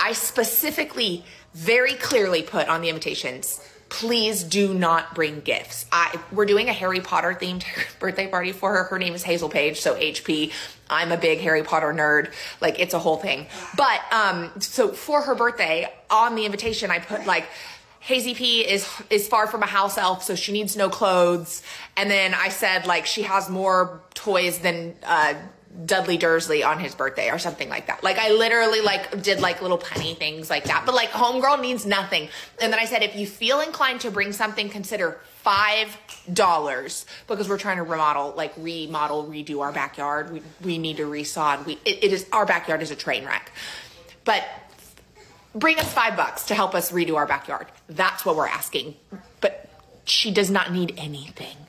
I specifically, very clearly put on the invitations, please do not bring gifts. We're doing a Harry Potter themed birthday party for her. Her name is Hazel Page, so HP. I'm a big Harry Potter nerd. Like, it's a whole thing. But, so for her birthday, on the invitation, I put like, Hazy P is far from a house elf, so she needs no clothes. And then I said, like, she has more toys than, Dudley Dursley on his birthday or something like that. Like, I literally like did like little punny things like that, but like homegirl needs nothing. And then I said, if you feel inclined to bring something, consider $5 because we're trying to remodel, redo our backyard. We need to resod. Our backyard is a train wreck, but bring us $5 to help us redo our backyard. That's what we're asking. But she does not need anything.